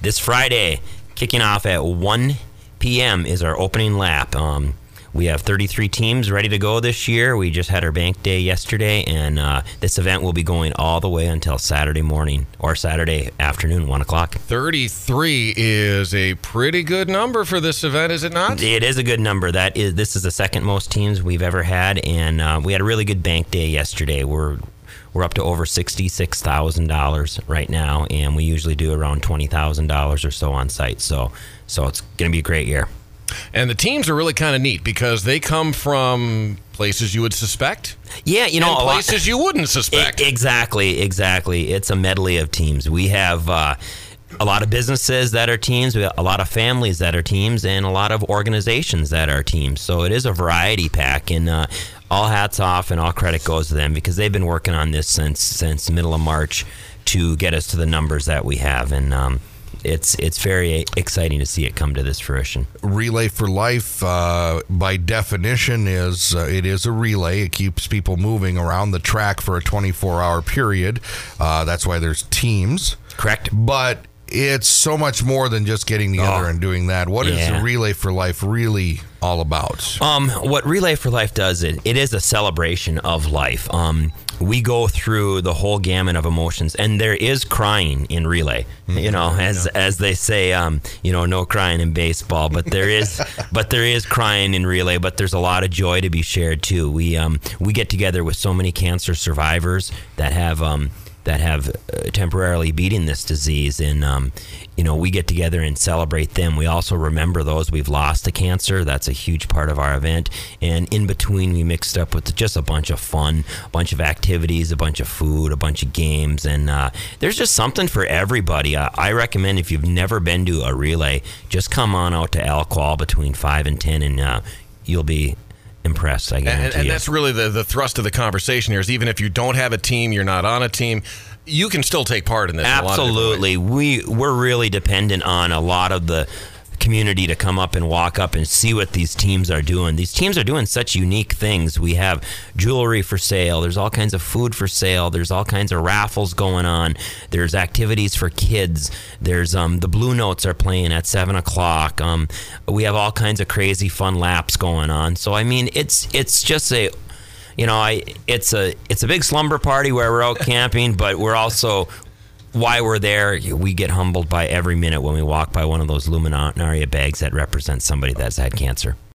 this Friday, kicking off at 1 p.m. is our opening lap. We have 33 teams ready to go this year. We just had our bank day yesterday, and this event will be going all the way until Saturday morning or Saturday afternoon, 1 o'clock. 33 is a pretty good number for this event, is it not? It is a good number. This is the second most teams we've ever had, and we had a really good bank day yesterday. We're up to over $66,000 right now, and we usually do around $20,000 or so on site. So it's going to be a great year. And the teams are really kind of neat because they come from places you would suspect. Yeah, and places you wouldn't suspect. Exactly. It's a medley of teams. We have a lot of businesses that are teams, we have a lot of families that are teams, and a lot of organizations that are teams. So it is a variety pack, and all hats off and all credit goes to them because they've been working on this since middle of March to get us to the numbers that we have, and it's very exciting to see it come to this fruition. Relay for Life, by definition, it is a relay. It keeps people moving around the track for a 24-hour period. That's why there's teams. Correct. But it's so much more than just getting together and doing that. What is Relay for Life really all about? What Relay for Life does, it is a celebration of life. We go through the whole gamut of emotions, and there is crying in relay. As they say, no crying in baseball, but there is crying in relay. But there's a lot of joy to be shared too. We get together with so many cancer survivors that have temporarily beaten this disease, and we get together and celebrate them. We also remember those we've lost to cancer. That's a huge part of our event, and in between we mixed up with just a bunch of fun, a bunch of activities, a bunch of food, a bunch of games, and there's just something for everybody. I recommend, if you've never been to a relay, just come on out to Alcohol between 5 and 10, and you'll be impressed, I guarantee and you. That's really the thrust of the conversation here, is even if you don't have a team, you're not on a team, you can still take part in this. Absolutely. We're really dependent on a lot of the community to come up and walk up and see what these teams are doing. These teams are doing such unique things. We have jewelry for sale. There's all kinds of food for sale. There's all kinds of raffles going on. There's activities for kids. There's the Blue Notes are playing at 7 o'clock. We have all kinds of crazy fun laps going on. So I mean, it's just it's a big slumber party where we're out camping, but we're also, while we're there, we get humbled by every minute when we walk by one of those Luminaria bags that represents somebody that's had cancer.